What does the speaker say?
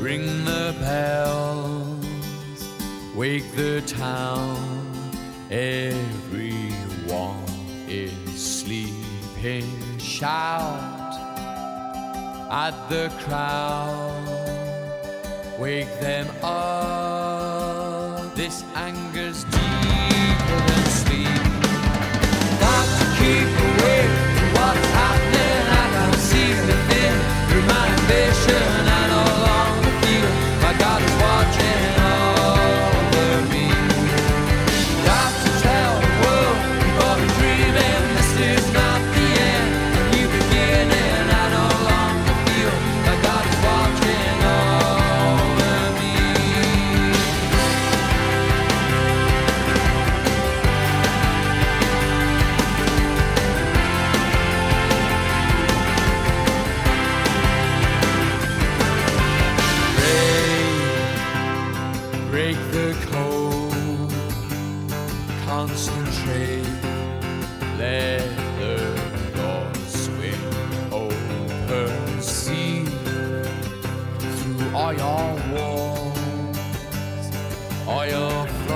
Ring the bells, wake the town. Everyone is sleeping. Shout at the crowd, wake them up. This anger's deeper than sleep. Got to keep awake to what's happening. I can see within through my ambition. I no longer feel my God is watching over me. Got to tell the world before we dreaming this is not the end, a new beginning. I no longer feel my God is watching over me. Break the code, concentrate, let the door swing open, see through all your walls, all your